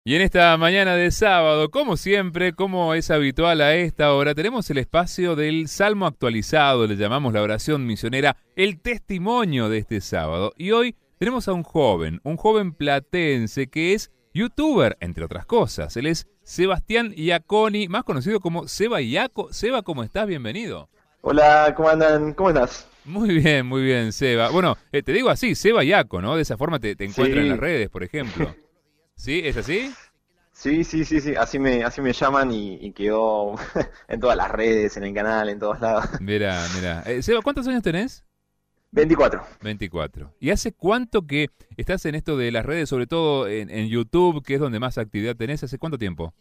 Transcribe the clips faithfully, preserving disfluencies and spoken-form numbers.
Y en esta mañana de sábado, como siempre, como es habitual a esta hora, tenemos el espacio del Salmo actualizado, le llamamos la oración misionera, el testimonio de este sábado. Y hoy tenemos a un joven, un joven platense que es youtuber, entre otras cosas. Él es Sebastián Iaconi, más conocido como Seba Iaco. Seba, ¿cómo estás? Bienvenido. Hola, ¿cómo andan? ¿Cómo estás? Muy bien, muy bien, Seba. Bueno, eh, te digo así, Seba Iaco, ¿no? De esa forma te, te encuentran en las Sí, redes, por ejemplo. ¿Sí? ¿Es así? sí, sí, sí, sí, así me, así me llaman y, y quedó en todas las redes, en el canal, en todos lados. Mira, mira. Eh, Seba, ¿cuántos años tenés? Veinticuatro. Veinticuatro. ¿Y hace cuánto que estás en esto de las redes, sobre todo en, en YouTube, que es donde más actividad tenés? ¿Hace cuánto tiempo?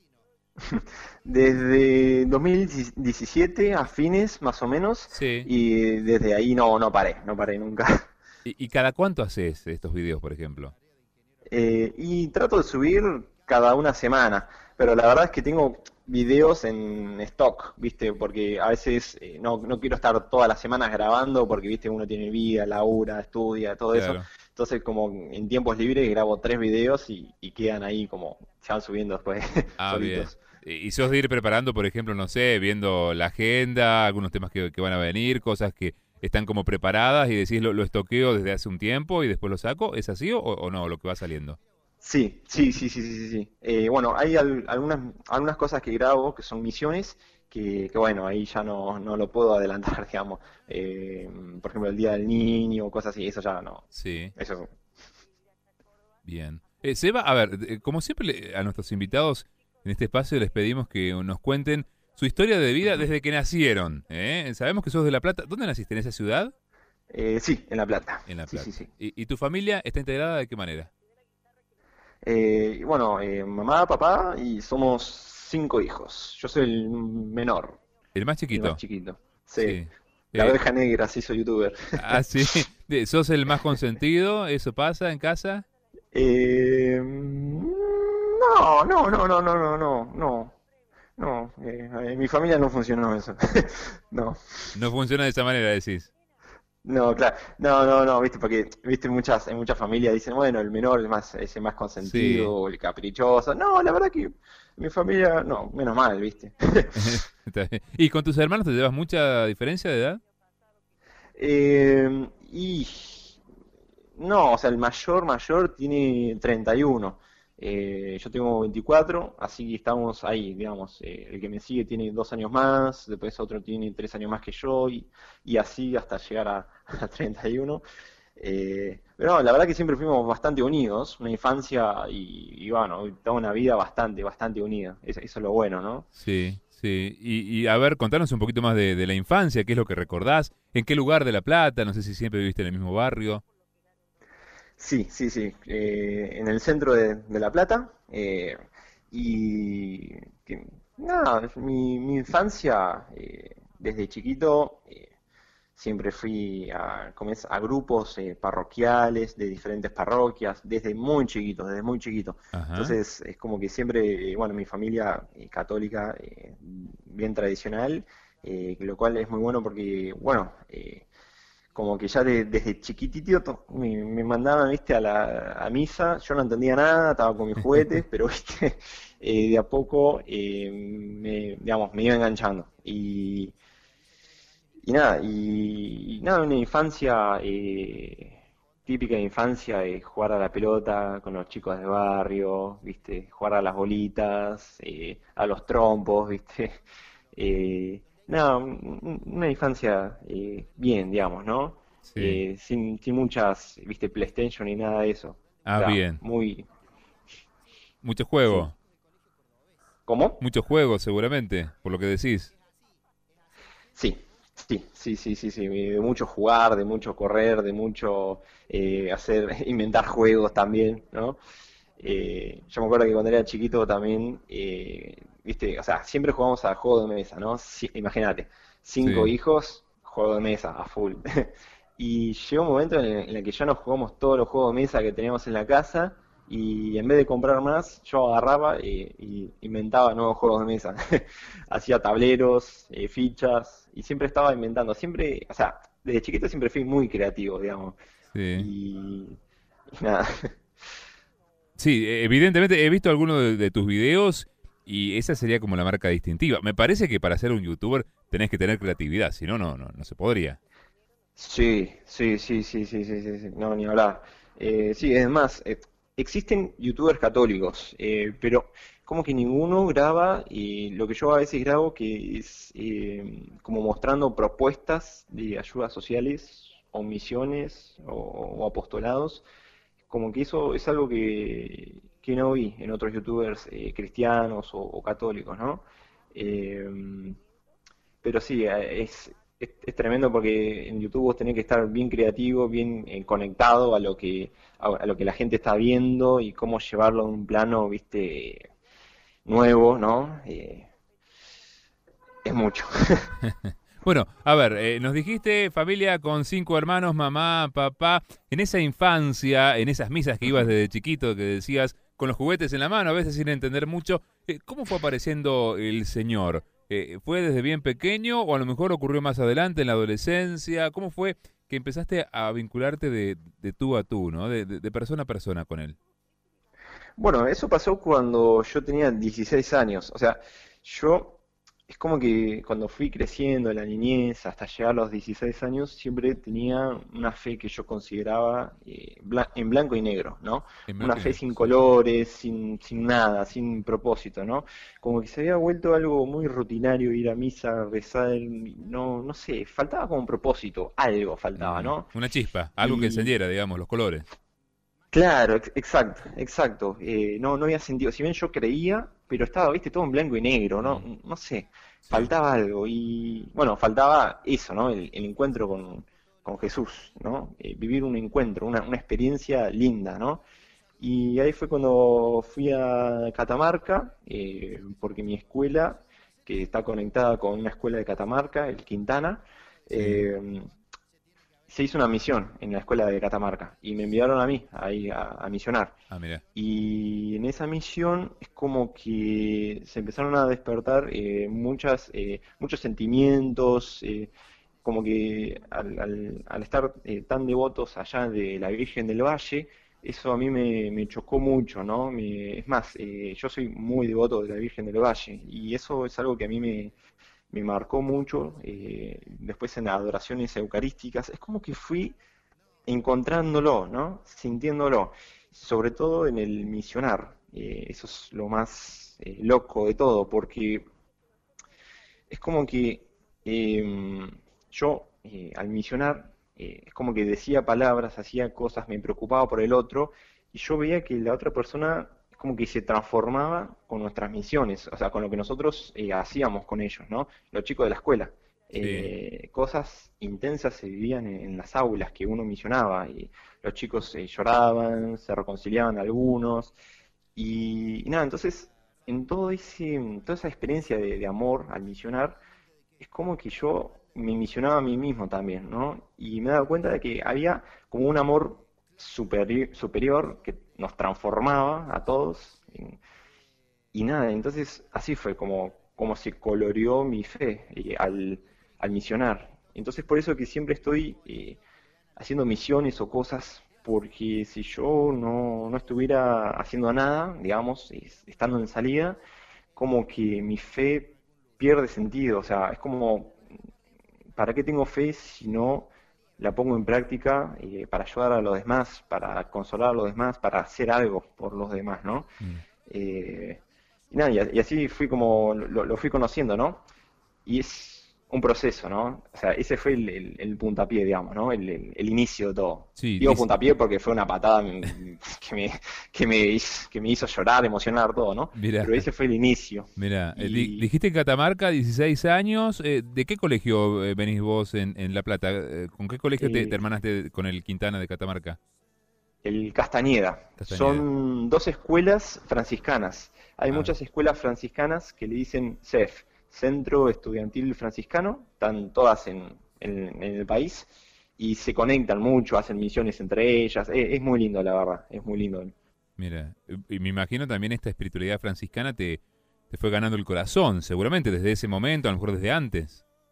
Desde dos mil diecisiete a fines, más o menos, Sí. y desde ahí no, no paré, no paré nunca. ¿Y, y cada cuánto haces estos videos, por ejemplo? Eh, y trato de subir cada una semana, pero la verdad es que tengo videos en stock, ¿viste? Porque a veces eh, no, no quiero estar todas las semanas grabando porque, ¿viste? Uno tiene vida, labura, estudia, todo eso. Claro. Entonces, como en tiempos libres grabo tres videos y, y quedan ahí como, se van subiendo después Ah, bien. solitos. ¿Y y sos de ir preparando, por ejemplo, no sé, viendo la agenda, algunos temas que, que van a venir, cosas que están como preparadas y decís lo, lo estoqueo desde hace un tiempo y después lo saco? ¿Es así o, o no, lo que va saliendo? Sí, sí, sí, sí, sí, sí. Sí. Eh, bueno, hay al- algunas, algunas cosas que grabo que son misiones que, que bueno, ahí ya no, no lo puedo adelantar, digamos. Eh, por ejemplo, el Día del Niño, cosas así, eso ya no. Sí. Eso, Bien. Eh, Seba, a ver, eh, como siempre le- a nuestros invitados en este espacio les pedimos que nos cuenten su historia de vida ujú. desde que nacieron. ¿eh? Sabemos que sos de La Plata. ¿Dónde naciste? ¿En esa ciudad? Eh, sí, en La Plata. En La Sí, sí, Plata. sí. ¿Y, y tu familia está integrada de qué manera? Eh, y bueno, eh, mamá, papá y somos cinco hijos. Yo soy el menor, El más el más chiquito. chiquito. Sí, Sí. la Eh, oveja negra, sí soy youtuber. ah, sí. De- ¿Sos el más consentido? ¿Eso pasa en casa? Eh, no, no, no, no, no, no, no, no. No, eh, en mi familia no funcionó eso. No, No funciona de esa manera, decís. no, claro. No, no, no, viste, porque viste muchas, en muchas familias dicen, bueno, el menor es más, es el más consentido, Sí. o el caprichoso. No, la verdad que en mi familia, no, menos mal, viste. Está bien. ¿Y con tus hermanos te llevas mucha diferencia de edad? Eh, y no, o sea, el mayor, mayor tiene treinta y uno. Eh, yo tengo veinticuatro, así que estamos ahí, digamos. Eh, el que me sigue tiene dos años más, después otro tiene tres años más que yo, y, y así hasta llegar a, a treinta y uno. Eh, pero no, la verdad que siempre fuimos bastante unidos, una infancia y, y bueno, toda una vida bastante, bastante unida. Eso, eso es lo bueno, ¿no? Sí, sí. Y, y a ver, contanos un poquito más de, de la infancia, qué es lo que recordás, en qué lugar de La Plata, no sé si siempre viviste en el mismo barrio. Sí, sí, sí. Eh, en el centro de, de La Plata. eh, y que, nada, mi, mi infancia, eh, desde chiquito, eh, siempre fui a, ¿cómo es? A grupos eh, parroquiales de diferentes parroquias, desde muy chiquito, desde muy chiquito. Ajá. Entonces es como que siempre, eh, bueno, mi familia eh, católica, eh, bien tradicional, eh, lo cual es muy bueno porque, bueno, eh, como que ya de- desde chiquitito to- me, me mandaban, viste, a la a misa, yo no entendía nada, estaba con mis juguetes, pero viste, eh, de a poco eh, me, digamos, me iba enganchando. Y, y nada, y, y nada, una infancia eh, típica de infancia, eh, jugar a la pelota con los chicos del barrio, viste, jugar a las bolitas, eh, a los trompos, viste. Eh, nada, un- una infancia eh, bien, digamos, ¿no? Sí. Eh, sin, sin muchas, viste, PlayStation ni nada de eso. O Ah, sea, bien. muy, Mucho sí. juego. ¿Cómo? Mucho juego, seguramente, por lo que decís. Sí, sí, sí, sí, sí, sí, de mucho jugar, de mucho correr, de mucho eh, hacer, inventar juegos también, ¿no? Eh, yo me acuerdo que cuando era chiquito también, eh, viste, o sea, siempre jugamos a juego de mesa, ¿no? Si- imagínate, cinco Sí. hijos, juego de mesa, a full. Y llegó un momento en el, en el que ya nos jugamos todos los juegos de mesa que teníamos en la casa y en vez de comprar más, yo agarraba eh, y inventaba nuevos juegos de mesa. Hacía tableros, eh, fichas y siempre estaba inventando. Siempre, o sea, desde chiquito siempre fui muy creativo, digamos. Sí. Y, y nada. Sí, evidentemente he visto algunos de, de tus videos y esa sería como la marca distintiva. Me parece que para ser un youtuber tenés que tener creatividad, si no, no, no, no se podría. Sí, sí, sí, sí, sí, sí, sí, sí, no, ni hablar. Eh, sí, es más, eh, existen youtubers católicos, eh, pero como que ninguno graba, y lo que yo a veces grabo que es eh, como mostrando propuestas de ayudas sociales o misiones o, o apostolados, como que eso es algo que, que no vi en otros youtubers eh, cristianos o, o católicos, ¿no? Eh, pero sí, eh, es, es, es tremendo porque en YouTube vos tenés que estar bien creativo, bien eh, conectado a lo que a, a lo que la gente está viendo y cómo llevarlo a un plano, viste, nuevo, ¿no? Eh, es mucho. Bueno, a ver, eh, nos dijiste familia con cinco hermanos, mamá, papá. En esa infancia, en esas misas que ibas Ujú. desde chiquito, que decías con los juguetes en la mano, a veces sin entender mucho, eh, ¿cómo fue apareciendo el Señor? Eh, ¿Fue desde bien pequeño o a lo mejor ocurrió más adelante en la adolescencia? ¿Cómo fue que empezaste a vincularte de, de tú a tú, ¿no? De, de- de persona a persona con él. Bueno, eso pasó cuando yo tenía dieciséis años. O sea, yo es como que cuando fui creciendo en la niñez hasta llegar a los dieciséis años, siempre tenía una fe que yo consideraba eh, bla- en blanco y negro, ¿no? En Una blanco y fe negro, sin sí. colores, sin, sin nada, sin propósito, ¿no? Como que se había vuelto algo muy rutinario ir a misa, rezar, no, no sé, faltaba como un propósito, algo faltaba, Mm, ¿no? una chispa, algo que Y encendiera, digamos, los colores. claro, ex- exacto, exacto. Eh, no, no había sentido. Si bien yo creía, pero estaba, viste, todo en blanco y negro, ¿no? Mm, No sé, sí. faltaba algo. Y bueno, faltaba eso, ¿no? El, el encuentro con, con Jesús, ¿no? Eh, vivir un encuentro, una, una experiencia linda, ¿no? Y ahí fue cuando fui a Catamarca, eh, porque mi escuela, que está conectada con una escuela de Catamarca, el Quintana, Sí. eh, se hizo una misión en la escuela de Catamarca y me enviaron a mí ahí a, a misionar. Ah, mira. Y en esa misión es como que se empezaron a despertar eh, muchas, eh, muchos sentimientos, eh, como que al, al- al estar eh, tan devotos allá de la Virgen del Valle, eso a mí me, me chocó mucho, ¿no? Me- es más, eh, yo soy muy devoto de la Virgen del Valle y eso es algo que a mí me, me marcó mucho. Eh, después en las adoraciones eucarísticas, es como que fui encontrándolo, ¿no? Sintiéndolo, sobre todo en el misionar. Eh, eso es lo más eh, loco de todo, porque es como que eh, yo eh, al misionar eh, es como que decía palabras, hacía cosas, me preocupaba por el otro y yo veía que la otra persona es como que se transformaba con nuestras misiones, o sea, con lo que nosotros eh, hacíamos con ellos, ¿no? Los chicos de la escuela. Sí. Eh, cosas intensas se vivían en, en las aulas que uno misionaba y los chicos eh, lloraban, se reconciliaban algunos y, y nada, entonces en todo ese, toda esa experiencia de, de amor al misionar, es como que yo me misionaba a mí mismo también, ¿no? Y me daba cuenta de que había como un amor superi- superior que nos transformaba a todos. Y, y nada, entonces así fue como, como se coloreó mi fe eh, al, al misionar. Entonces por eso que siempre estoy eh, haciendo misiones o cosas, porque si yo no, no estuviera haciendo nada, digamos, es- estando en salida, como que mi fe pierde sentido. O sea, es como, ¿para qué tengo fe si no la pongo en práctica eh, para ayudar a los demás, para consolar a los demás, para hacer algo por los demás, ¿no? Mira. Eh, y nada, y, a- y así fui como lo, lo fui conociendo, ¿no? Y es un proceso, ¿no? O sea, ese fue el, el- el puntapié, digamos, ¿no? El, el- el inicio de todo. Sí, Digo dice, puntapié porque fue una patada mm, que me, que me, hizo, que me hizo llorar, emocionar, todo, ¿no? mira, Pero ese fue el inicio. mira, eh, di- Y dijiste en Catamarca, dieciséis años. Eh, ¿de qué colegio eh, venís vos en, en La Plata? Eh, ¿Con qué colegio te, te eh, hermanaste con el Quintana de Catamarca? el Castañeda. Castañeda. Son dos escuelas franciscanas. Hay Ah, muchas escuelas franciscanas que le dicen C E F, Centro Estudiantil Franciscano, están todas en, en- en el país y se conectan mucho, hacen misiones entre ellas. Eh, es muy lindo, la verdad, es muy lindo. mira. Y me imagino también esta espiritualidad franciscana te, te fue ganando el corazón, seguramente desde ese momento, a lo mejor desde antes.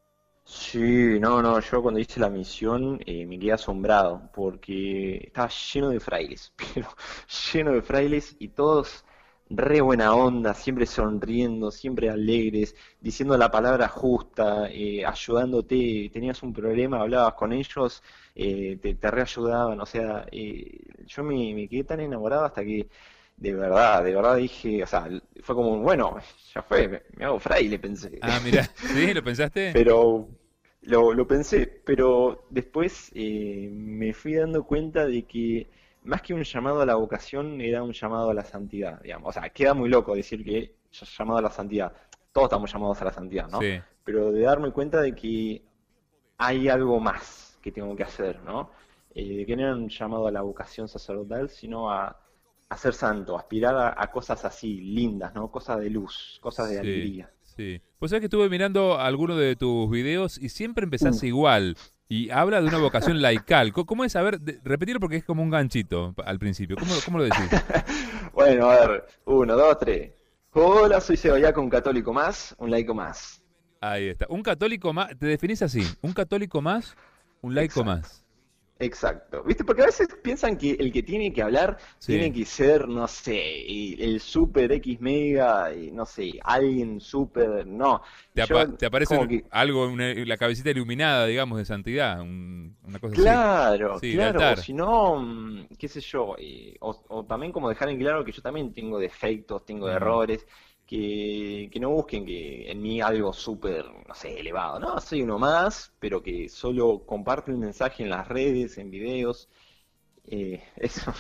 Sí, no, no, yo cuando hice la misión eh, me quedé asombrado porque estaba lleno de frailes, pero lleno de frailes y todos re buena onda, siempre sonriendo, siempre alegres, diciendo la palabra justa, eh, ayudándote, tenías un problema, hablabas con ellos, eh, te, te reayudaban, o sea, eh, yo me, me quedé tan enamorado hasta que de verdad, de verdad dije, o sea, fue como, bueno, ya fue, me, me hago fraile, pensé. Ah, mira, ¿sí? ¿Lo pensaste? Pero lo, lo pensé, pero después eh, me fui dando cuenta de que más que un llamado a la vocación era un llamado a la santidad, digamos. O sea, queda muy loco decir que es llamado a la santidad. Todos estamos llamados a la santidad, ¿no? Sí. Pero de darme cuenta de que hay algo más que tengo que hacer, ¿no? Eh, de que no era un llamado a la vocación sacerdotal, sino a, a ser santo, aspirar a, a cosas así, lindas, ¿no? Cosas de luz, cosas de Sí, alegría. sí. Pues sabés que estuve mirando algunos de tus videos y siempre Uh, empezás igual. Y habla de una vocación laical. Co- ¿Cómo es? A ver, de- repetirlo porque es como un ganchito pa- al principio. ¿Cómo, cómo lo decís? Bueno, a ver, uno, dos, tres. Hola, soy Sebayaco, un católico más, un laico más. Ahí está. Un católico más, te definís así. Un católico más, un laico Exacto, más. exacto. ¿Viste? Porque a veces piensan que el que tiene que hablar tiene Sí. que ser, no sé, el el super X mega, y no sé, alguien super. No, Te, yo apa- te es aparece como un- que. algo, una- la cabecita iluminada, digamos, de santidad. un- una cosa así. Claro, Sí, de claro, o altar. si no, mm, qué sé yo, eh, o, o también como dejar en claro que yo también tengo defectos, tengo Mm, errores, que, que no busquen que en mí algo súper, no sé, elevado, no, soy uno más, pero que solo comparte un mensaje en las redes, en videos, eh, eso.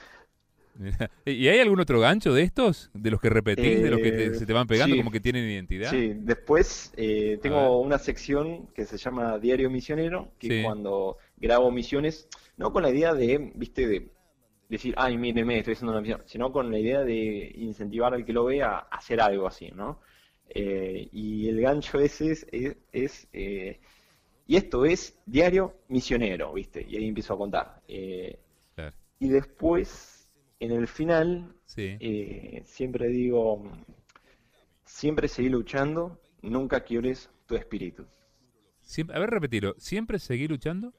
mira. ¿Y hay algún otro gancho de estos? ¿De los que repetís? ¿De los que te- Eh, se te van pegando sí, como que tienen identidad? sí, después eh, A ver. tengo una sección que se llama Diario Misionero, que es Sí. cuando grabo misiones, no con la idea de, viste, de decir, ay, míreme, estoy haciendo una misión, sino con la idea de incentivar al que lo vea a hacer algo así, ¿no? Eh, y el gancho ese es, es, es, eh, y esto es Diario Misionero, ¿viste? Y ahí empiezo a contar. Eh, Claro. y después, en el final, Sí. eh, siempre digo, siempre seguí luchando, nunca quiebres tu espíritu. Siempre, a ver, repetilo. ¿Siempre seguir luchando?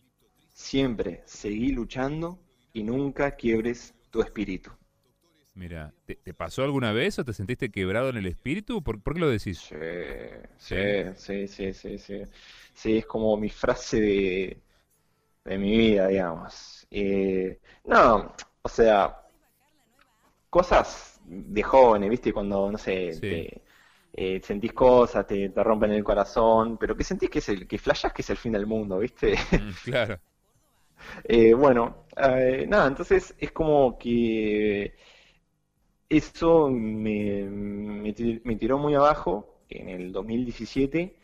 Siempre seguí luchando y nunca quiebres tu espíritu. Mira, ¿te, te pasó alguna vez o te sentiste quebrado en el espíritu? ¿Por, por qué lo decís? Sí, sí, Sí. sí, sí, sí, sí. Sí, es como mi frase de, de mi vida, digamos. Eh, no, o sea, cosas de jóvenes, ¿viste? Cuando, no sé, Sí. te eh, sentís cosas, te, te rompen el corazón, pero que sentís que es el, que flashás que es el fin del mundo, ¿viste? Mm, claro. Eh, bueno, eh, nada, entonces es como que eso me, me, ti- me tiró muy abajo en el dos mil diecisiete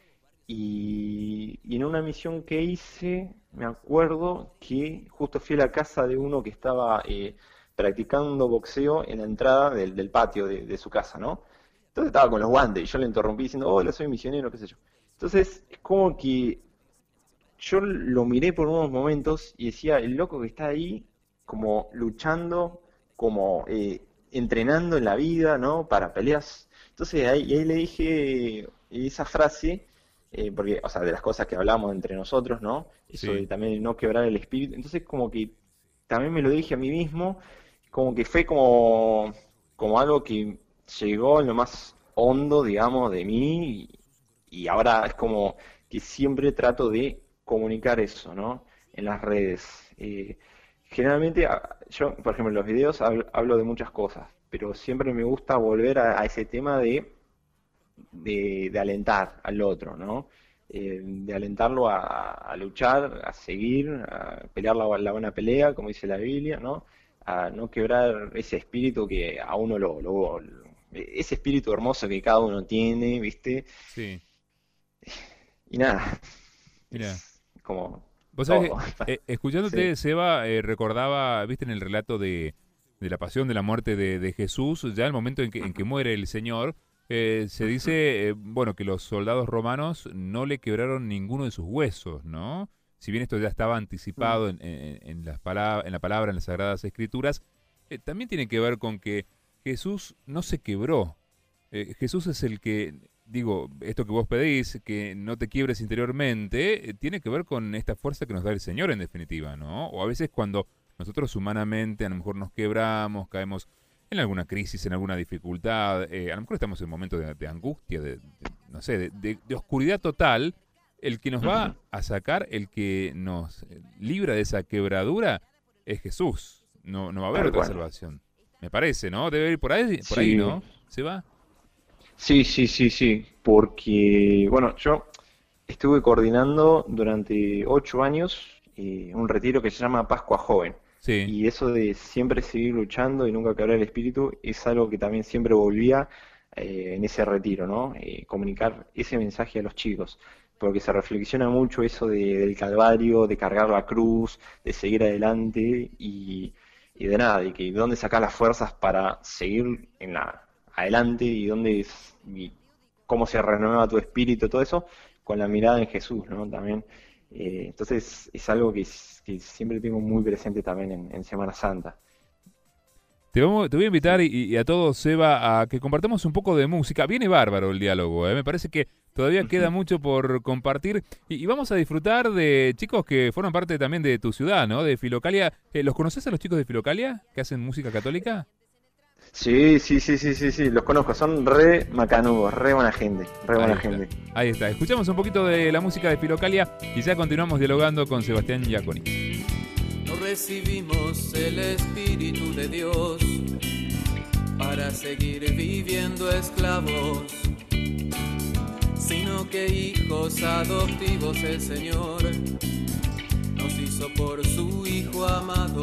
y, y en una misión que hice, me acuerdo que justo fui a la casa de uno que estaba eh, practicando boxeo en la entrada del, del patio de, de su casa, ¿no? Entonces estaba con los guantes y yo le interrumpí diciendo, hola, soy misionero, qué sé yo. Entonces es como que yo lo miré por unos momentos y decía, el loco que está ahí, como luchando, como eh, entrenando en la vida, ¿no? Para peleas. Entonces ahí, y ahí le dije esa frase, eh, porque, o sea, de las cosas que hablamos entre nosotros, ¿no? Eso de Sí. también no quebrar el espíritu. Entonces como que también me lo dije a mí mismo, como que fue como, como algo que llegó en lo más hondo, digamos, de mí y, y ahora es como que siempre trato de comunicar eso, ¿no? En las redes. Eh, generalmente, a- yo, por ejemplo, en los videos hablo, hablo de muchas cosas, pero siempre me gusta volver a, a ese tema de, de, de alentar al otro, ¿no? Eh, de alentarlo a, a luchar, a seguir, a pelear la, la buena pelea, como dice la Biblia, ¿no? A no quebrar ese espíritu que a uno lo, lo- lo- ese espíritu hermoso que cada uno tiene, ¿viste? Sí. Y nada, Mira. es como Vos sabés todo. que, eh, Sí. escuchándote, Seba, eh, recordaba, viste, en el relato de, de la pasión, de la muerte de, de Jesús, ya el momento en que, en que Ujú, muere el Señor, eh, se ujú, dice, eh, bueno, que los soldados romanos no le quebraron ninguno de sus huesos, ¿no? Si bien esto ya estaba mm, anticipado en, en- en las palab- en la palabra, en las Sagradas Escrituras, eh, también tiene que ver con que Jesús no se quebró. Eh, Jesús es el que digo, esto que vos pedís, que no te quiebres interiormente, eh, tiene que ver con esta fuerza que nos da el Señor en definitiva, ¿no? O a veces cuando nosotros humanamente a lo mejor nos quebramos, caemos en alguna crisis, en alguna dificultad, eh, a lo mejor estamos en un momento de, de angustia, de, de, no sé, de, de, de oscuridad total, el que nos va a sacar, el que nos libra de esa quebradura es Jesús, no, no va a haber Tal otra cual. salvación, me parece, ¿no? Debe ir por ahí, por ahí, Sí, ¿no? ¿Se va? sí, sí, sí, sí, porque, bueno, yo estuve coordinando durante ocho años eh, un retiro que se llama Pascua Joven. Sí. Y eso de siempre seguir luchando y nunca quebrar el espíritu es algo que también siempre volvía eh, en ese retiro, ¿no? Eh, comunicar ese mensaje a los chicos, porque se reflexiona mucho eso de- del Calvario, de cargar la cruz, de seguir adelante y, y de nada, y que de dónde sacar las fuerzas para seguir en la, adelante y dónde es- y cómo se renueva tu espíritu, todo eso, con la mirada en Jesús, ¿no? También. Eh, entonces es algo que, s- que siempre tengo muy presente también en, en Semana Santa. Te, vamos- te voy a invitar Sí. y, y a todos, Seba, a que compartamos un poco de música. Viene bárbaro el diálogo, ¿eh? Me parece que todavía queda Ujú. mucho por compartir. Y, y vamos a disfrutar de chicos que fueron parte también de tu ciudad, ¿no? De Filocalia. Eh, ¿los conoces a los chicos de Filocalia que hacen música católica? Sí, sí, sí, sí, sí, sí, los conozco, son re macanudos, re buena gente, re Ahí buena está, gente. ahí está. Escuchamos un poquito de la música de Filocalia y ya continuamos dialogando con Sebastián Giaconi. No recibimos el Espíritu de Dios para seguir viviendo esclavos, sino que hijos adoptivos el Señor nos hizo por su Hijo amado.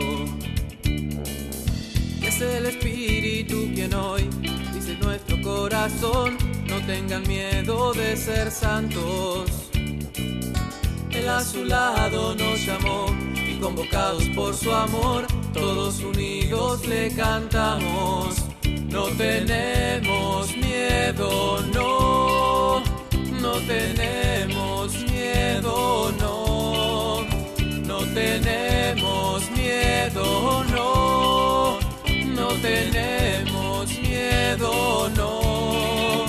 Es el Espíritu quien hoy dice en nuestro corazón, no tengan miedo de ser santos. Él a su lado nos llamó y convocados por su amor, todos unidos le cantamos. No tenemos miedo, no, no tenemos miedo, no, no tenemos miedo, no, no tenemos miedo, no.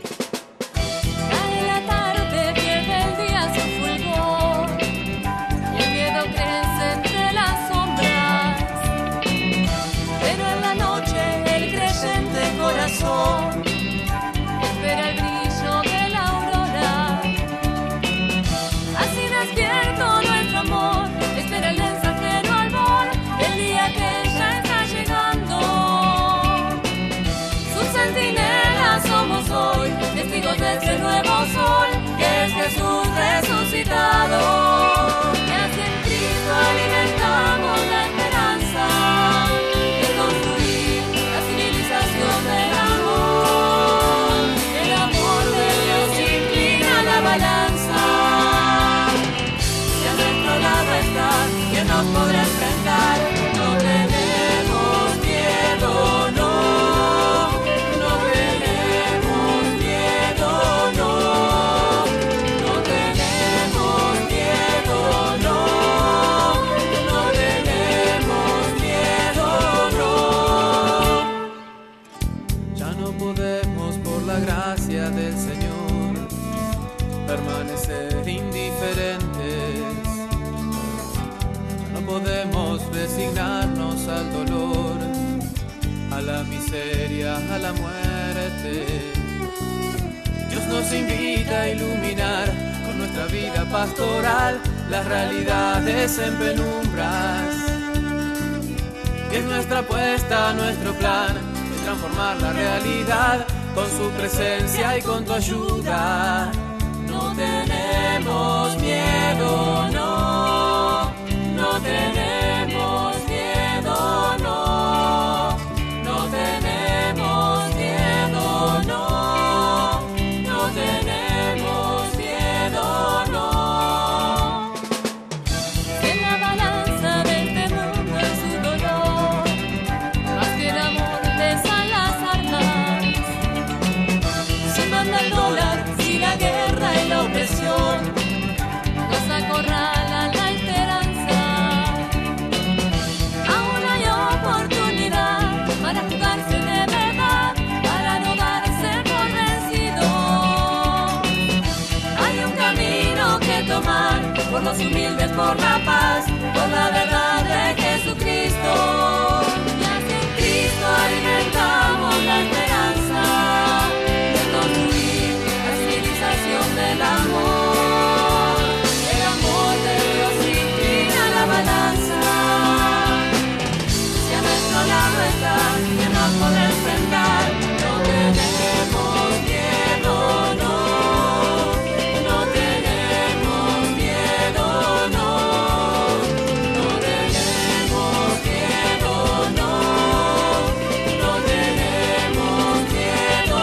Cae la tarde, viene el día sin fulgor, y el miedo crece entre las sombras. Pero en la noche el creyente corazón espera el brillo de la aurora. Así despierto nuestro amor, espera el mensajero albor, el día que ya está llegando. Sus centinelas somos hoy, testigos de este nuevo sol, que es Jesús resucitado. Que así en Cristo alimentamos la esperanza de construir la civilización del amor. El amor de Dios inclina la balanza. Si a nuestro lado está, ¿quién nos podrá enfrentar? No tenemos miedo, no, no tenemos miedo, no, no tenemos miedo, no, no tenemos miedo, no. Ya no podemos por la gracia del Señor permanecer indiferentes. Ya no podemos resignarnos al dolor, a la miseria, a la muerte. Dios nos invita a iluminar con nuestra vida pastoral las realidades en penumbras. Y es nuestra apuesta, nuestro plan de transformar la realidad con su presencia y con tu ayuda. No tenemos miedo, no, no tenemos miedo, no, no tenemos miedo, no, no tenemos miedo, no. En la balanza de este mundo es su dolor, más que el amor pesan las armas. Si manda el dólar, si la guerra y la opresión nos acorralan humildes por la paz, por la verdad de Jesucristo. Y así en Cristo alimentamos la esperanza de construir la civilización del amor. El amor de Dios inclina la balanza. Si a nuestro lado está quien nos puede enfrentar, no tenemos miedo, no. No tenemos miedo, no. No tenemos miedo, no. No tenemos miedo,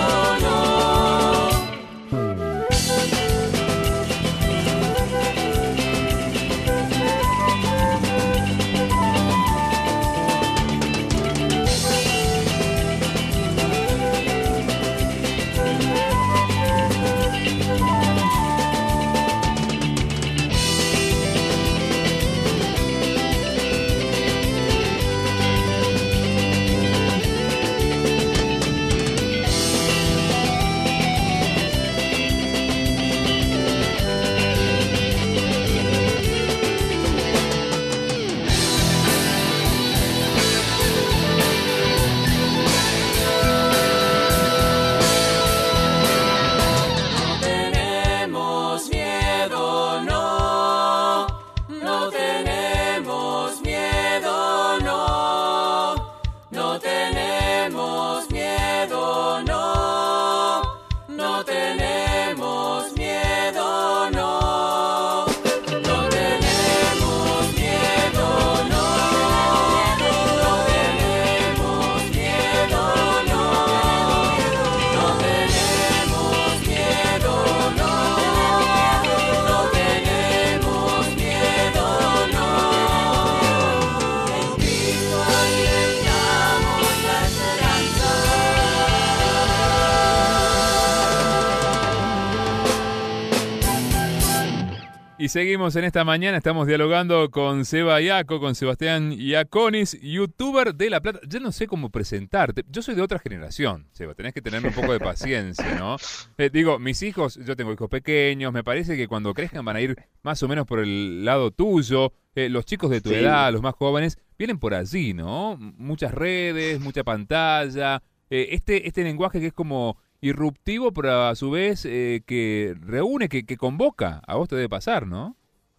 Y seguimos en esta mañana, estamos dialogando con Seba Iaco, con Sebastián Iaconis, youtuber de La Plata. Yo no sé cómo presentarte, yo soy de otra generación, Seba, tenés que tenerme un poco de paciencia, ¿no? Eh, digo, mis hijos, yo tengo hijos pequeños, me parece que cuando crezcan van a ir más o menos por el lado tuyo. Eh, los chicos de tu Sí. edad, los más jóvenes, vienen por allí, ¿no? Muchas redes, mucha pantalla, eh, este, este lenguaje que es como irruptivo, pero a su vez eh, que reúne, que, que convoca. A vos te debe pasar, ¿no?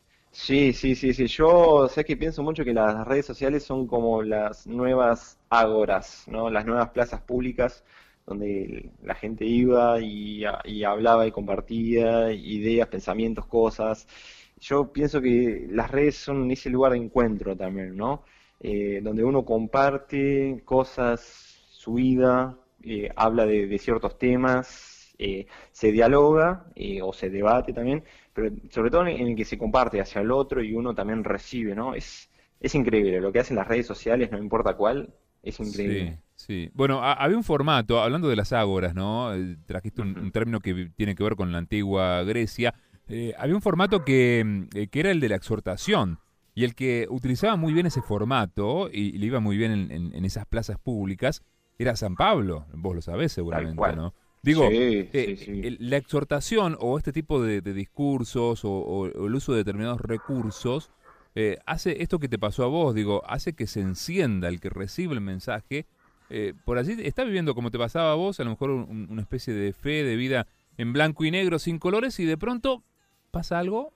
Sí, sí, sí, sí. Yo sé que pienso mucho que las redes sociales son como las nuevas ágoras, ¿no? Las nuevas plazas públicas donde la gente iba y, y hablaba y compartía ideas, pensamientos, cosas. Yo pienso que las redes son ese lugar de encuentro también, ¿no? Eh, donde uno comparte cosas, su vida, eh, habla de, de ciertos temas, eh, se dialoga eh, o se debate también, pero sobre todo en el que se comparte hacia el otro y uno también recibe, ¿no? Es, es increíble lo que hacen las redes sociales, no importa cuál, es increíble. Sí, sí. Bueno, a- había un formato, hablando de las ágoras, ¿no? Eh, Trajiste un, Ujú. un término que vi- tiene que ver con la antigua Grecia. Eh, había un formato que, mm, eh, que era el de la exhortación. Y el que utilizaba muy bien ese formato y, y le iba muy bien en, en- en esas plazas públicas era San Pablo. Vos lo sabés seguramente, cual. ¿no? Digo, Sí, eh, sí, sí. el- la exhortación o este tipo de, de discursos o, o- o el uso de determinados recursos eh, hace esto que te pasó a vos, digo, hace que se encienda el que recibe el mensaje. Eh, por allí está viviendo como te pasaba a vos, a lo mejor un- una especie de fe, de vida en blanco y negro, sin colores, y de pronto pasa algo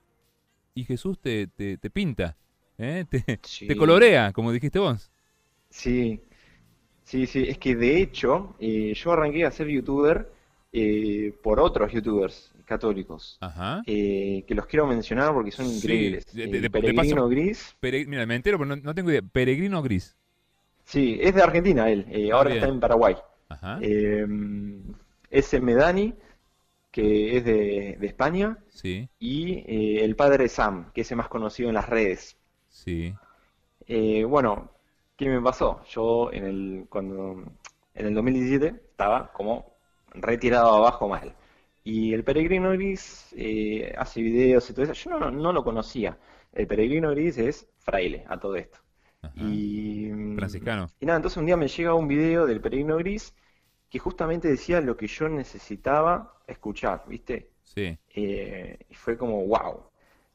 y Jesús te, te, te pinta, ¿eh? te, te Sí. colorea, como dijiste vos. Sí, sí, sí, es que de hecho eh, yo arranqué a ser youtuber eh, por otros youtubers católicos, Ajá. eh, que los quiero mencionar porque son Sí, increíbles. de- Eh, de- de- de Peregrino paso- Gris, Pere- mira, me entero, pero no, no tengo idea. Peregrino Gris. sí, es de Argentina él, eh, Ah, ahora bien. está en Paraguay. Ajá. Eh, ese Medani, que es de, de España, Sí, y eh, el padre Sam, que es el más conocido en las redes. sí. Eh, bueno, ¿qué me pasó? Yo en el, cuando, en el dos mil diecisiete estaba como retirado abajo mal. Y el Peregrino Gris eh, hace videos y todo eso. Yo no, no lo conocía. El Peregrino Gris es fraile a todo esto. Ajá. Y, Franciscano. y nada, entonces un día me llega un video del Peregrino Gris que justamente decía lo que yo necesitaba escuchar, ¿viste? Sí. Eh, y fue como, wow.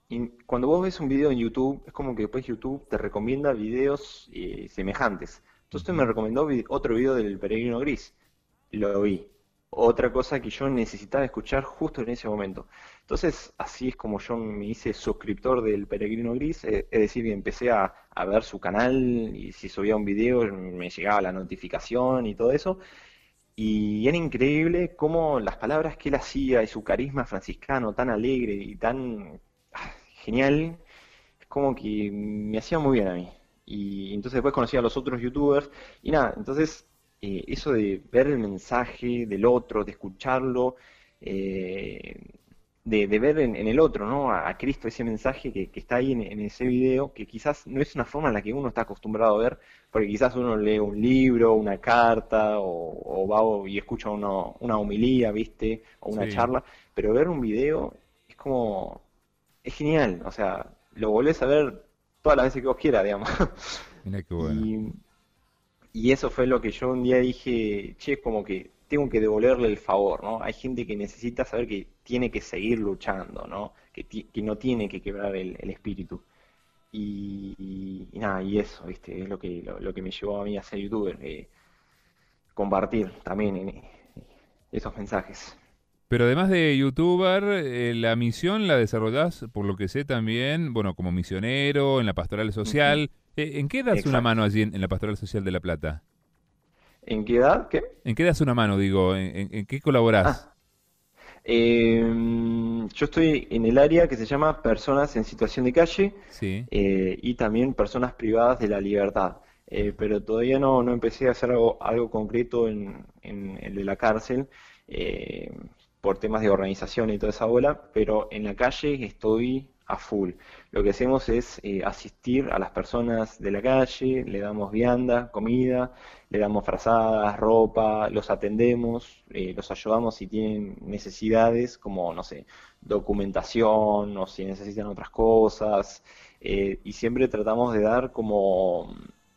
y cuando vos ves un video en YouTube, es como que después YouTube te recomienda videos eh, semejantes. Entonces me recomendó vi- otro video del Peregrino Gris. Lo vi. Otra cosa que yo necesitaba escuchar justo en ese momento. Entonces, así es como yo me hice suscriptor del Peregrino Gris, eh, es decir, que empecé a, a ver su canal y si subía un video me llegaba la notificación y todo eso. Y era increíble cómo las palabras que él hacía y su carisma franciscano tan alegre y tan ah, genial, es como que me hacía muy bien a mí. Y entonces después conocí a los otros youtubers y nada, entonces eh, eso de ver el mensaje del otro, de escucharlo, eh, de, de ver en, en el otro, ¿no? A, a Cristo, ese mensaje que, que está ahí en, en ese video, que quizás no es una forma en la que uno está acostumbrado a ver, porque quizás uno lee un libro, una carta, o, o va o- y escucha uno- una homilía, ¿viste? O una Sí, charla, pero ver un video es como, es genial, o sea, lo volvés a ver todas las veces que vos quieras, digamos. mira qué bueno. Y, y eso fue lo que yo un día dije, che, como que tengo que devolverle el favor, ¿no? Hay gente que necesita saber que tiene que seguir luchando, ¿no? Que, ti- que no tiene que quebrar el, el espíritu. Y, y- y nada, y eso, ¿viste? Es lo que, lo, lo que me llevó a mí a ser youtuber, eh, compartir también en- esos mensajes. Pero además de youtuber, eh, la misión la desarrollás, por lo que sé también, bueno, como misionero, en la pastoral Ujú, social. Eh, ¿En qué das una exacto. mano allí en, en la pastoral social de La Plata? ¿En qué edad? ¿Qué? ¿En qué das una mano, digo? ¿En, en- en qué colaborás? Ah, em, yo estoy en el área que se llama Personas en Situación de Calle Sí, eh, y también Personas Privadas de la Libertad. Eh, pero todavía no, no empecé a hacer algo, algo concreto en, en el de la cárcel eh, por temas de organización y toda esa bola, pero en la calle estoy a full. Lo que hacemos es eh, asistir a las personas de la calle, le damos vianda, comida, le damos frazadas, ropa, los atendemos, eh, los ayudamos si tienen necesidades como, no sé, documentación o si necesitan otras cosas. Eh, y siempre tratamos de dar como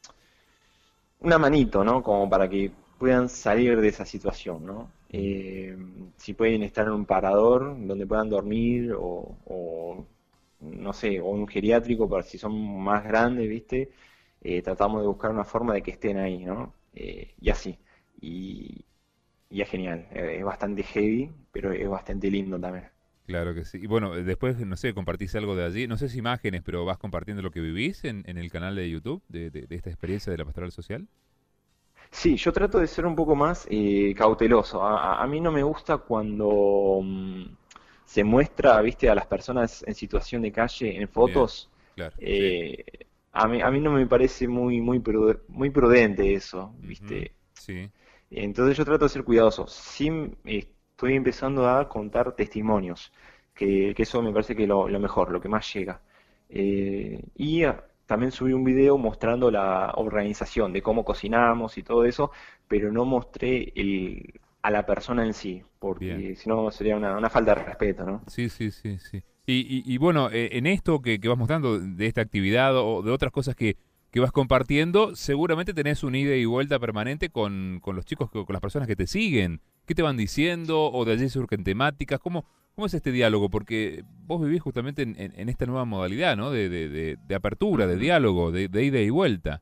una manito, ¿no? Como para que puedan salir de esa situación, ¿no? Eh, si pueden estar en un parador donde puedan dormir o, o, no sé, o un geriátrico para si son más grandes, ¿viste? Eh, tratamos de buscar una forma de que estén ahí, ¿no? Eh, y así. Y, y es genial. Eh, es bastante heavy, pero es bastante lindo también. claro que sí. Y bueno, eh, después, no sé, compartís algo de allí. No sé si imágenes, pero vas compartiendo lo que vivís en, en el canal de YouTube de, de- de esta experiencia de la pastoral social. Sí, yo trato de ser un poco más eh, cauteloso. A, a- a mí no me gusta cuando mm, se muestra, viste, a las personas en situación de calle en Bien, fotos. claro, sí. Eh, a mí, a mí no me parece muy, muy, prude- muy prudente eso, Ujú, viste. sí, Entonces yo trato de ser cuidadoso. Sí, eh, estoy empezando a contar testimonios, que, que eso me parece que es lo, lo mejor, lo que más llega. Eh, y ah, también subí un video mostrando la organización de cómo cocinamos y todo eso, pero no mostré el, a la persona en sí, bien. porque si no sería una, una falta de respeto, ¿no? Sí, sí, sí, sí. Y, y, y bueno, eh, en esto que, que vas mostrando de esta actividad o de otras cosas que, que vas compartiendo, seguramente tenés un ida y vuelta permanente con, con los chicos, con, con las personas que te siguen. ¿Qué te van diciendo? ¿O de allí surgen temáticas? ¿Cómo, cómo es este diálogo? Porque vos vivís justamente en, en- en esta nueva modalidad, ¿no? De, de, de, de apertura, de Ujú. diálogo, de, de ida y vuelta.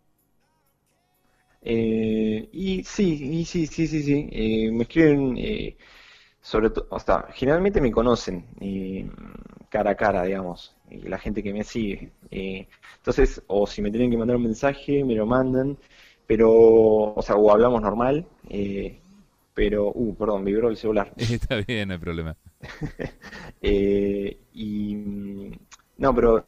Eh, y sí, y sí, sí, sí, sí. Eh, me escriben, eh, sobre todo, o sea, generalmente me conocen eh, cara a cara, digamos, y la gente que me sigue. Eh, entonces, o si me tienen que mandar un mensaje, me lo mandan, pero, o sea, o hablamos normal, eh, pero, uh, perdón, vibró el celular. Está bien, no hay problema. Eh, y, mm, no, pero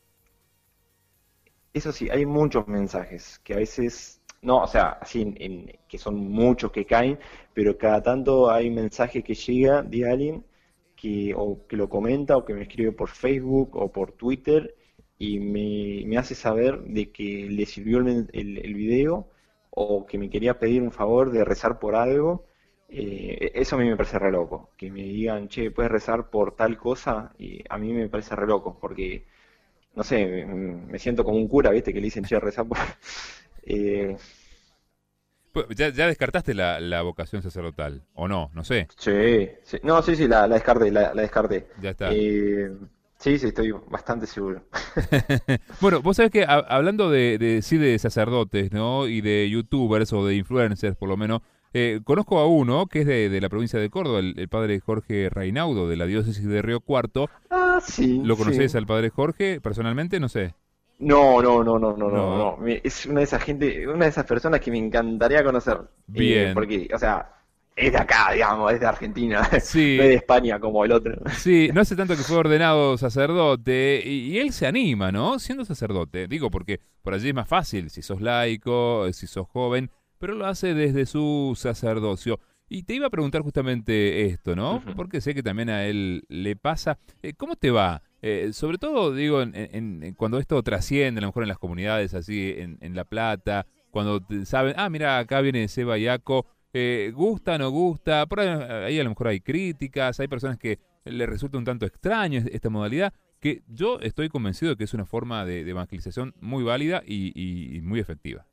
eso sí, hay muchos mensajes que a veces, no, o sea, así en- en- que son muchos que caen, pero cada tanto hay un mensaje que llega de alguien que o que lo comenta o que me escribe por Facebook o por Twitter y me, me hace saber de que le sirvió el, men- el- el video o que me quería pedir un favor de rezar por algo. Eh, eso a mí me parece re loco, que me digan, che, puedes rezar por tal cosa, y a mí me parece re loco, porque no sé, me, me siento como un cura, ¿viste? Que le dicen, che, rezá por... Eh, Pues, ¿Ya, ya descartaste la, la vocación sacerdotal? ¿O no? No sé. sí, sí. No, sí, sí, la, la descarté, la, la descarté. Ya está. Eh, Sí, sí, estoy bastante seguro. Bueno, vos sabés que ha- hablando de, de sí de sacerdotes, ¿no? Y de youtubers o de influencers, por lo menos, eh, conozco a uno que es de, de la provincia de Córdoba, el, el padre Jorge Reinaudo, de la diócesis de Río Cuarto. Ah, sí, ¿Lo sí. conocés al padre Jorge personalmente? No sé. No, no, no, no, no, no, No. no. Me- Es una de esas gente, una de esas personas que me encantaría conocer. Eh, Bien. porque, o sea, es de acá, digamos, es de Argentina, no es Sí, de España como el otro. sí, no hace tanto que fue ordenado sacerdote y, y él se anima, ¿no? Siendo sacerdote. Digo, porque por allí es más fácil, si sos laico, eh, si sos joven, pero lo hace desde su sacerdocio. Y te iba a preguntar justamente esto, ¿no? Ujú. Porque sé que también a él le pasa. Eh, ¿cómo te va? Eh, sobre todo, digo, en, en- en- cuando esto trasciende, a lo mejor en las comunidades así, en, en La Plata, cuando te- saben, ah, mira, acá viene Seba Yaco, eh, gusta, no gusta, por ahí, ahí a lo mejor hay críticas, hay personas que le resulta un tanto extraño es- esta modalidad, que yo estoy convencido de que es una forma de, de evangelización muy válida y, y- y muy efectiva.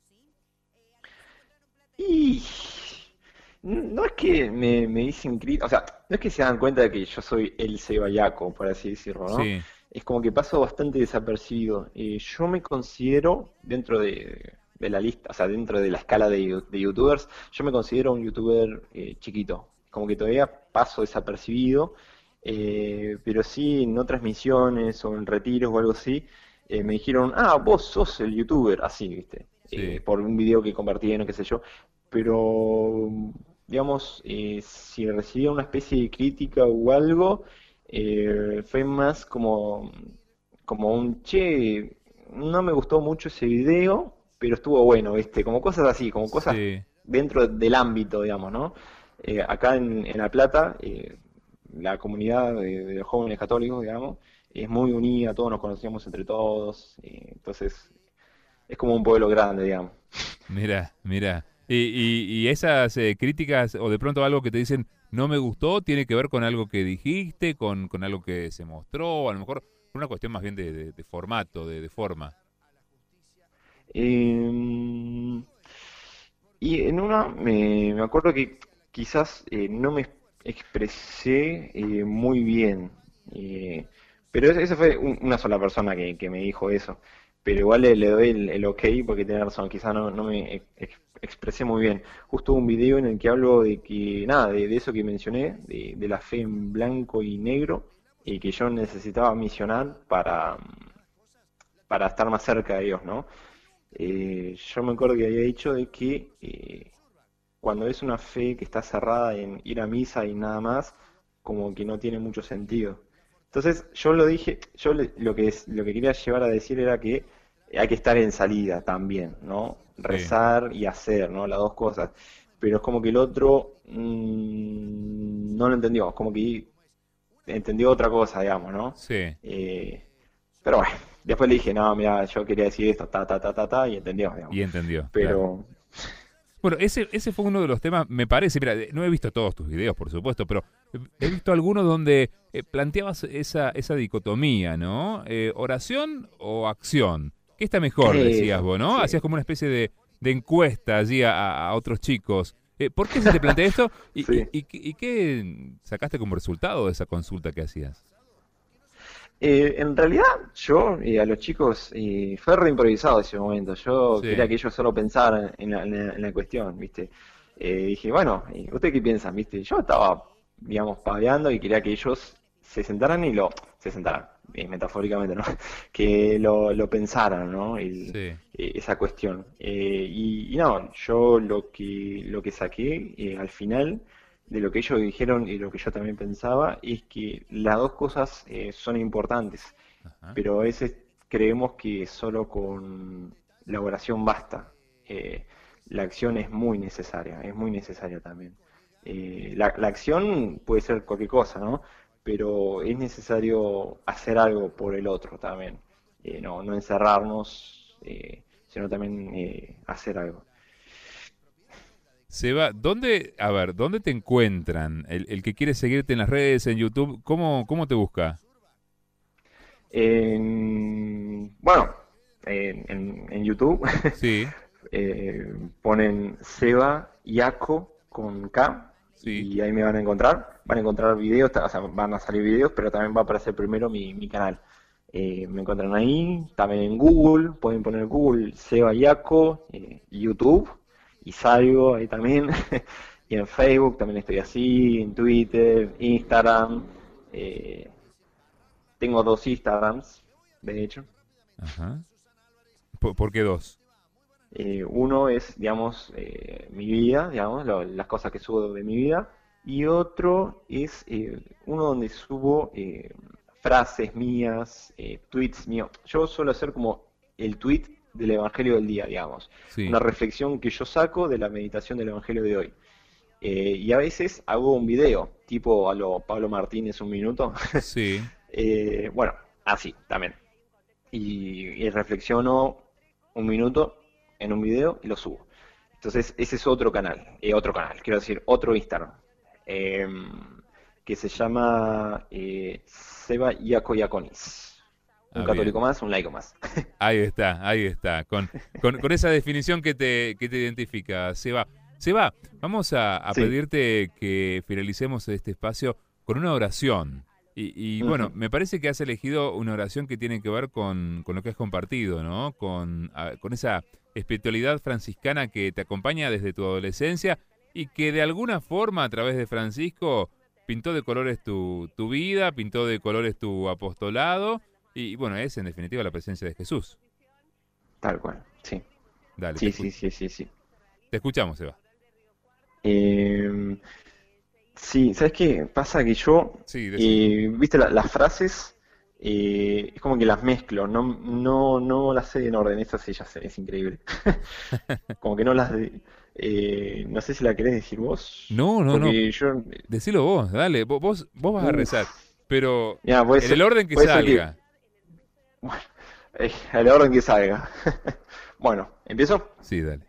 Y no es que me, me dicen críticas, o sea, no es que se dan cuenta de que yo soy el cebayaco, por así decirlo, ¿no? Sí, Es como que paso bastante desapercibido. Eh, yo me considero dentro de, de la lista, o sea, dentro de la escala de, yu- de youtubers, yo me considero un youtuber eh, chiquito. Como que todavía paso desapercibido, eh, pero sí en otras misiones o en retiros o algo así, eh, me dijeron, ah, vos sos el youtuber, así, ¿viste? Eh, sí, por un video que compartieron, qué sé yo. Pero, digamos, eh, si recibía una especie de crítica o algo, eh, fue más como, como un, che, no me gustó mucho ese video, pero estuvo bueno, ¿viste? Como cosas así, como cosas sí. dentro del ámbito, digamos, ¿no? Eh, acá en, en La Plata, eh, la comunidad de, de los jóvenes católicos, digamos, es muy unida, todos nos conocíamos entre todos, eh, entonces es como un pueblo grande, digamos. Mira, mira. Y, y, y esas eh, críticas o de pronto algo que te dicen no me gustó, tiene que ver con algo que dijiste, con, con algo que se mostró, a lo mejor una cuestión más bien de, de- de formato, de, de forma. Em, y en una me, me acuerdo que quizás eh, no me expresé eh, muy bien, eh, pero esa esa fue un- una sola persona que, que me dijo eso, pero igual le, le doy el, el ok porque tiene razón, quizás no, no me ex- ex- expresé muy bien. Justo un video en el que hablo de que, nada, de, de eso que mencioné, de, de la fe en blanco y negro, y que yo necesitaba misionar para, para estar más cerca de Dios, ¿no? Eh, yo me acuerdo que había dicho de que eh, cuando es una fe que está cerrada en ir a misa y nada más, como que no tiene mucho sentido. Entonces yo lo dije, yo le- lo que es, lo que quería llevar a decir era que hay que estar en salida también, ¿no? Sí, Rezar y hacer, ¿no? Las dos cosas. Pero es como que el otro mm, no lo entendió, como que entendió otra cosa, digamos, ¿no? sí, Eh, pero bueno, después le dije, no, mira, yo quería decir esto, ta, ta, ta, ta, ta, y entendió, digamos. y entendió, claro. Pero, Bueno, ese, ese fue uno de los temas, me parece, mira, no he visto todos tus videos, por supuesto, pero he visto algunos donde eh, planteabas esa, esa dicotomía, ¿no? Eh, oración o acción. ¿Qué está mejor, decías eso, vos, ¿no? sí, Hacías como una especie de, de encuesta allí a, a- a otros chicos. Eh, ¿por qué se te plantea esto? ¿Y, y, sí. y, qué y qué sacaste como resultado de esa consulta que hacías? Eh, en realidad, yo eh, a los chicos eh, fue re improvisado ese momento. Yo quería Sí, que ellos solo pensaran en la, en la- en la cuestión, ¿viste? Eh, dije, bueno, ¿y ¿ustedes qué piensan, viste? Yo estaba, digamos, paveando y quería que ellos se sentaran y lo, se sentaran, eh, metafóricamente, ¿no? Que lo, lo pensaran, ¿no? El- sí. eh, esa cuestión. Eh, y, y no, yo lo que, lo que saqué eh, al final de lo que ellos dijeron y lo que yo también pensaba es que las dos cosas eh, son importantes, Ajá. pero a veces creemos que solo con la oración basta. Eh, la acción es muy necesaria, es muy necesaria también. Eh, la, la acción puede ser cualquier cosa, ¿no? Pero es necesario hacer algo por el otro también. Eh, no, no encerrarnos, eh, sino también eh, hacer algo. Seba, ¿dónde, a ver, dónde te encuentran? El, el que quiere seguirte en las redes, en YouTube, ¿cómo, cómo te busca? En- bueno, en, en- en YouTube Sí, eh, ponen Seba Yaco con K Sí. y ahí me van a encontrar. Van a encontrar videos, o sea, van a salir videos, pero también va a aparecer primero mi, mi canal. Eh, me encuentran ahí, también en Google, pueden poner Google Seba Iaco, eh, YouTube, y salgo ahí también. Y en Facebook también estoy así, en Twitter, Instagram. eh, tengo dos Instagrams, de hecho. Ajá. ¿Por, por qué dos? Eh, uno es, digamos, eh, mi vida, digamos, lo- las cosas que subo de mi vida. Y otro es eh, uno donde subo eh, frases mías, eh, tweets míos. Yo suelo hacer como el tweet del Evangelio del día, digamos. Sí, Una reflexión que yo saco de la meditación del Evangelio de hoy. Eh, y a veces hago un video, tipo a lo Pablo Martínez, un minuto. sí. Eh, bueno, así también. Y, y reflexiono un minuto en un video y lo subo. Entonces, ese es otro canal, eh, otro canal, quiero decir, otro Instagram, eh, que se llama eh, Seba Iaco Iaconis. Un Ah, católico bien. más, un laico más. Ahí está, ahí está. Con, con, con esa definición que te, que te identifica, Seba. Seba, vamos a, a Sí. pedirte que finalicemos este espacio con una oración. Y, y, bueno, Ujú. me parece que has elegido una oración que tiene que ver con, con lo que has compartido, ¿no? Con, a- con esa espiritualidad franciscana que te acompaña desde tu adolescencia y que de alguna forma a través de Francisco pintó de colores tu, tu vida, pintó de colores tu apostolado y, bueno, es en definitiva la presencia de Jesús. Tal cual, sí. Dale, te, Sí, escu- sí, sí, sí, sí. te escuchamos, Seba. Eh, sí, ¿sabes qué? Pasa que yo, Sí, decime. eh, viste, la- las frases, eh, es como que las mezclo, no, no, no las sé en orden, eso sí, ya sé, es increíble. Como que no las... de- eh, no sé si la querés decir vos, No, no, no. porque yo... Decilo vos, dale. Vo- Vos, vos vas a rezar, Uff, pero mira, puede en el ser, orden que puede ser que... salga. Bueno, eh, el orden que salga. Bueno, ¿empiezo? Sí, dale.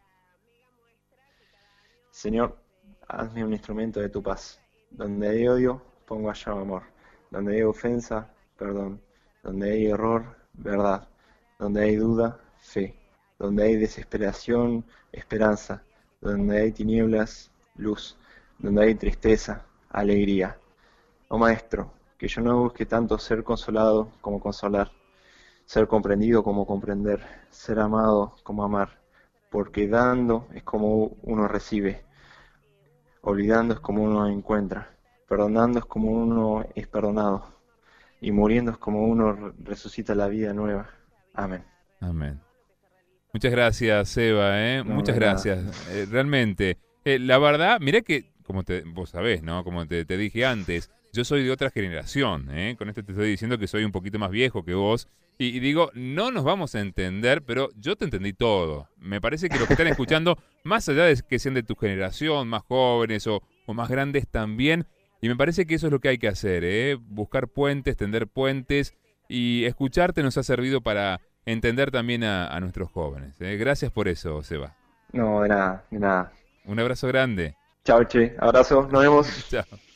Señor, hazme un instrumento de tu paz. Donde hay odio, pongo allá amor. Donde hay ofensa, perdón. Donde hay error, verdad. Donde hay duda, fe. Donde hay desesperación, esperanza. Donde hay tinieblas, luz. Donde hay tristeza, alegría. Oh Maestro, que yo no busque tanto ser consolado como consolar, ser comprendido como comprender, ser amado como amar, porque dando es como uno recibe. Olvidando es como uno encuentra, perdonando es como uno es perdonado, y muriendo es como uno re- resucita la vida nueva. Amén. Amén. Muchas gracias, Seba, ¿eh? No, Muchas de nada. gracias. Eh, realmente. Eh, la verdad, mirá que, como te, vos sabés, ¿no? Como te, te dije antes, yo soy de otra generación, ¿eh? Con esto te estoy diciendo que soy un poquito más viejo que vos. Y, y digo, no nos vamos a entender, pero yo te entendí todo. Me parece que los que están escuchando, más allá de que sean de tu generación, más jóvenes o, o más grandes también, y me parece que eso es lo que hay que hacer, ¿eh? Buscar puentes, tender puentes, y escucharte nos ha servido para entender también a, a nuestros jóvenes. ¿eh? Gracias por eso, Seba. No, de nada, de nada. Un abrazo grande. Chao, che, abrazo, nos vemos. Chao.